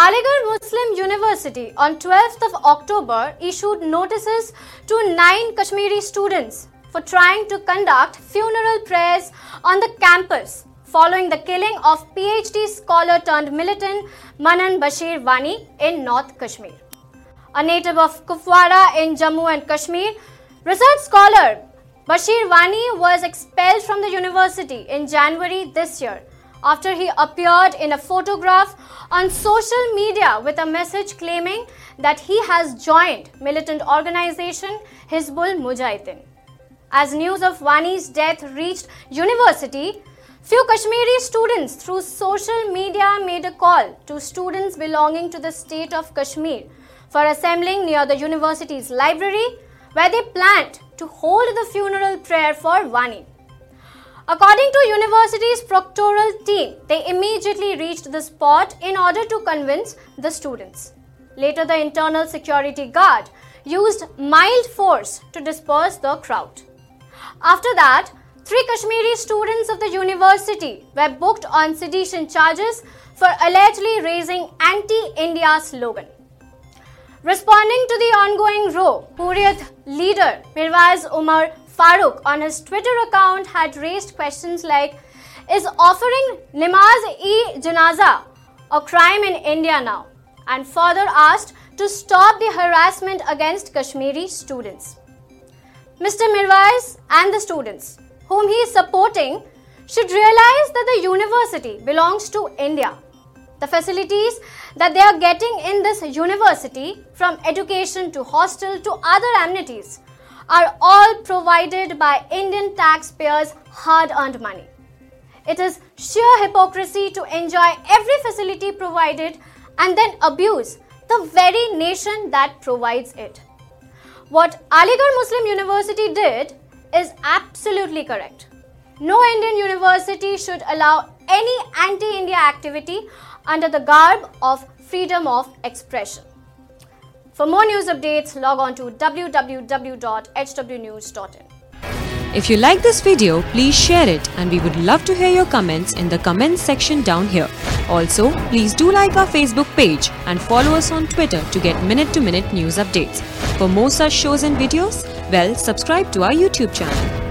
Aligarh Muslim University on 12th of October issued notices to 9 Kashmiri students for trying to conduct funeral prayers on the campus following the killing of PhD scholar turned militant Manan Bashir Wani in North Kashmir. A native of Kupwara in Jammu and Kashmir, research scholar Bashir Wani was expelled from the university in January this year after he appeared in a photograph on social media with a message claiming that he has joined militant organization Hizbul Mujahideen. As news of Wani's death reached university, few Kashmiri students through social media made a call to students belonging to the state of Kashmir for assembling near the university's library, where they planned to hold the funeral prayer for Wani. According to university's proctoral team, they immediately reached the spot in order to convince the students. Later, the internal security guard used mild force to disperse the crowd. After that, 3 Kashmiri students of the university were booked on sedition charges for allegedly raising anti-India slogan. Responding to the ongoing row, Hurriyat leader Mirwaiz Umar Farooq on his Twitter account had raised questions like, is offering Namaz-e-Janaza a crime in India now? And further asked to stop the harassment against Kashmiri students. Mr. Mirwaiz and the students, whom he is supporting, should realize that the university belongs to India. The facilities that they are getting in this university, from education to hostel to other amenities, are all provided by Indian taxpayers' hard-earned money. It is sheer hypocrisy to enjoy every facility provided and then abuse the very nation that provides it. What Aligarh Muslim University did is absolutely correct. No Indian university should allow any anti-India activity under the garb of freedom of expression. For more news updates, log on to www.hwnews.in. If you like this video, please share it, and we would love to hear your comments in the comments section down here. Also, please do like our Facebook page and follow us on Twitter to get minute-to-minute news updates. For more such shows and videos, subscribe to our YouTube channel.